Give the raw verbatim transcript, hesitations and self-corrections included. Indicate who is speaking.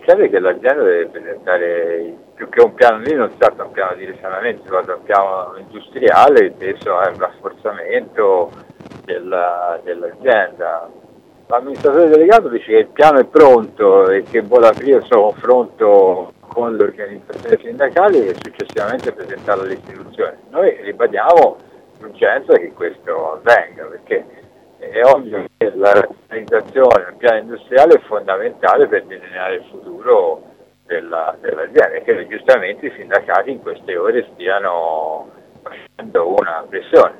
Speaker 1: chiaro che l'azienda deve presentare più che un piano, lì non si tratta un piano di risanamento, si tratta un piano industriale teso a un rafforzamento della, dell'azienda. L'amministratore delegato dice che il piano è pronto e che vuole aprire il suo confronto con le organizzazioni sindacali e successivamente presentarlo alle istituzioni. Noi ribadiamo l'urgenza che questo avvenga, perché è ovvio che la razionalizzazione del piano industriale è fondamentale per delineare il futuro della, dell'azienda e che giustamente i sindacati in queste ore stiano facendo una pressione.